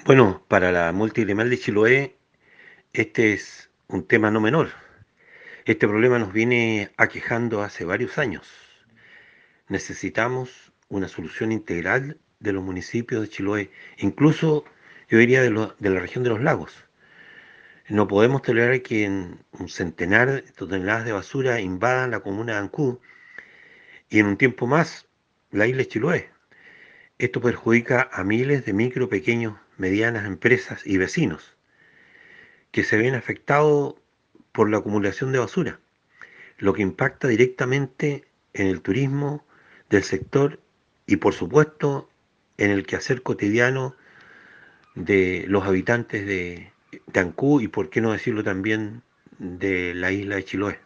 Bueno, para la multigremial de Chiloé, este es un tema no menor. Este problema nos viene aquejando hace varios años. Necesitamos una solución integral de los municipios de Chiloé, incluso yo diría de la región de los lagos. No podemos tolerar que en un centenar de toneladas de basura invadan la comuna de Ancud y en un tiempo más la isla de Chiloé. Esto perjudica a miles de micro, pequeños, medianas empresas y vecinos que se ven afectados por la acumulación de basura, lo que impacta directamente en el turismo del sector y por supuesto en el quehacer cotidiano de los habitantes de Ancú y por qué no decirlo también de la isla de Chiloé.